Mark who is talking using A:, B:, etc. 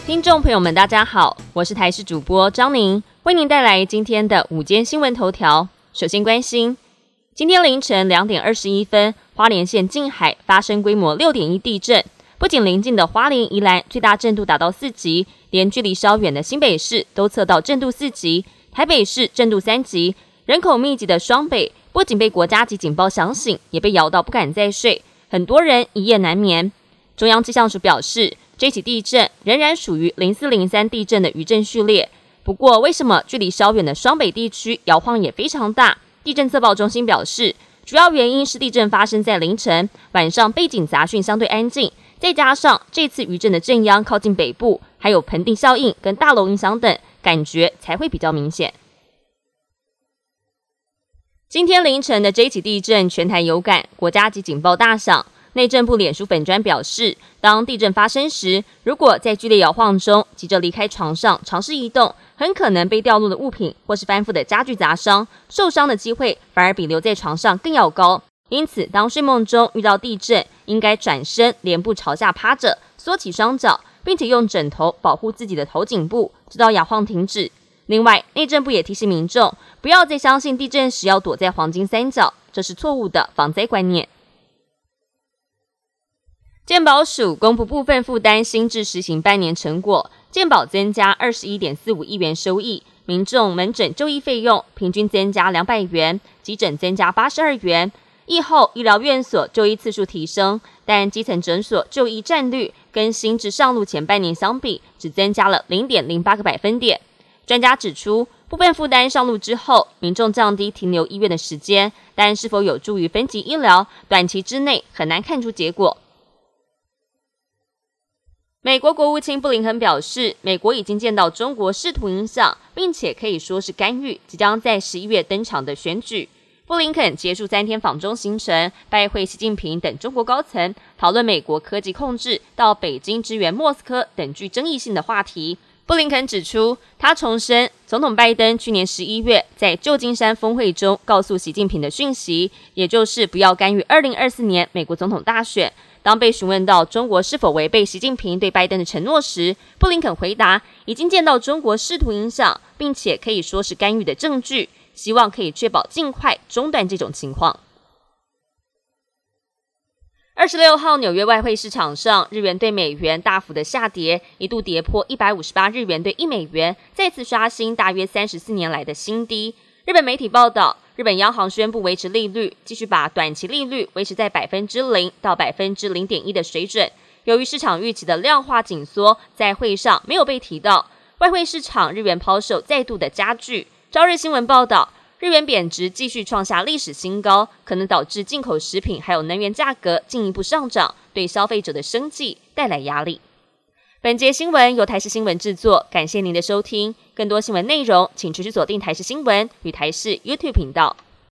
A: 听众朋友们大家好，我是台视主播张宁，为您带来今天的午间新闻头条。首先关心，今天凌晨2点21分，花莲县近海发生规模6.1地震，不仅邻近的花莲宜兰最大震度达到4级，连距离稍远的新北市都测到震度4级，台北市震度3级，人口密集的双北不仅被国家级警报响醒，也被摇到不敢再睡，很多人一夜难眠。中央气象署表示，这起地震仍然属于0403地震的余震序列。不过，为什么距离稍远的双北地区摇晃也非常大？地震测报中心表示，主要原因是地震发生在凌晨，晚上背景杂讯相对安静，再加上这次余震的震央靠近北部，还有盆地效应跟大楼影响等，感觉才会比较明显。今天凌晨的这一起地震，全台有感，国家级警报大响。内政部脸书粉专表示，当地震发生时，如果在剧烈摇晃中急着离开床上尝试移动，很可能被掉落的物品或是翻覆的家具砸伤，受伤的机会反而比留在床上更要高。因此，当睡梦中遇到地震，应该转身脸部朝下趴着，缩起双脚，并且用枕头保护自己的头颈部，直到摇晃停止。另外，内政部也提醒民众，不要再相信地震时要躲在黄金三角，这是错误的防灾观念。健保署公布部分负担新制实行半年成果，健保增加21.45亿元收益，民众门诊就医费用平均增加200元，急诊增加82元。疫后医疗院所就医次数提升，但基层诊所就医占率跟新制上路前半年相比，只增加了0.08个百分点。专家指出，部分负担上路之后，民众降低停留医院的时间，但是否有助于分级医疗，短期之内很难看出结果。美国国务卿布林肯表示，美国已经见到中国试图影响，并且可以说是干预即将在11月登场的选举。布林肯结束3天访中行程，拜会习近平等中国高层，讨论美国科技控制到北京支援莫斯科等具争议性的话题。布林肯指出，他重申总统拜登去年11月在旧金山峰会中告诉习近平的讯息，也就是不要干预2024年美国总统大选。当被询问到中国是否违背习近平对拜登的承诺时，布林肯回答，已经见到中国试图影响，并且可以说是干预的证据，希望可以确保尽快中断这种情况。26号纽约外汇市场上，日元对美元大幅的下跌，一度跌破158日元对1美元，再次刷新大约34年来的新低。日本媒体报道，日本央行宣布维持利率，继续把短期利率维持在0%到0.1%的水准。由于市场预期的量化紧缩在会上没有被提到，外汇市场日元抛售再度的加剧。朝日新闻报道，日元贬值继续创下历史新高，可能导致进口食品还有能源价格进一步上涨，对消费者的生计带来压力。本节新闻由台视新闻制作，感谢您的收听。更多新闻内容，请持续锁定台视新闻与台视 YouTube 频道。